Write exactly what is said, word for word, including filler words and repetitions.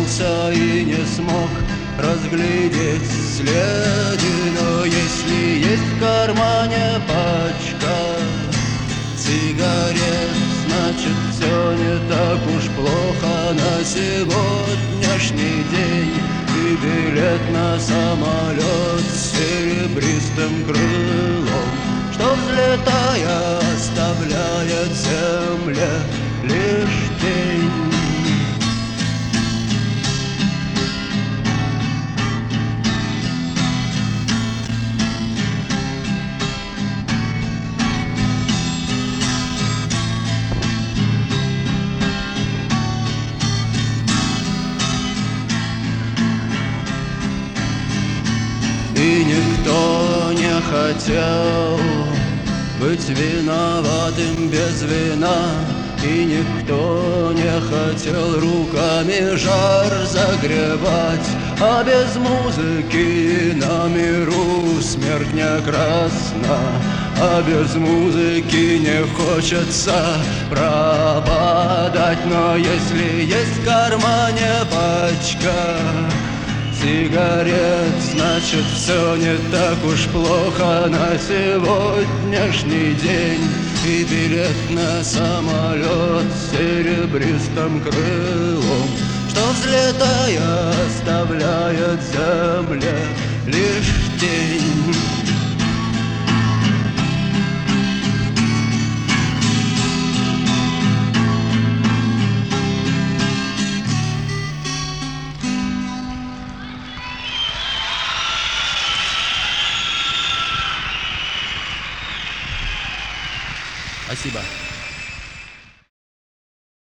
оглянулся и не смог разглядеть следы. Но если есть в кармане пачка сигарет, значит все не так уж плохо на сегодняшний день. И билет на самолет с серебристым крылом, что, взлетая, оставляет земле лишь тень. И никто не хотел быть виноватым без вина, и никто не хотел руками жар загребать. А без музыки на миру смерть не красна, а без музыки не хочется пропадать. Но если есть в кармане пачка сигарет, значит все не так уж плохо на сегодняшний день. И билет на самолет с серебристым крылом, что, взлетая, оставляет земле лишь тень. Спасибо.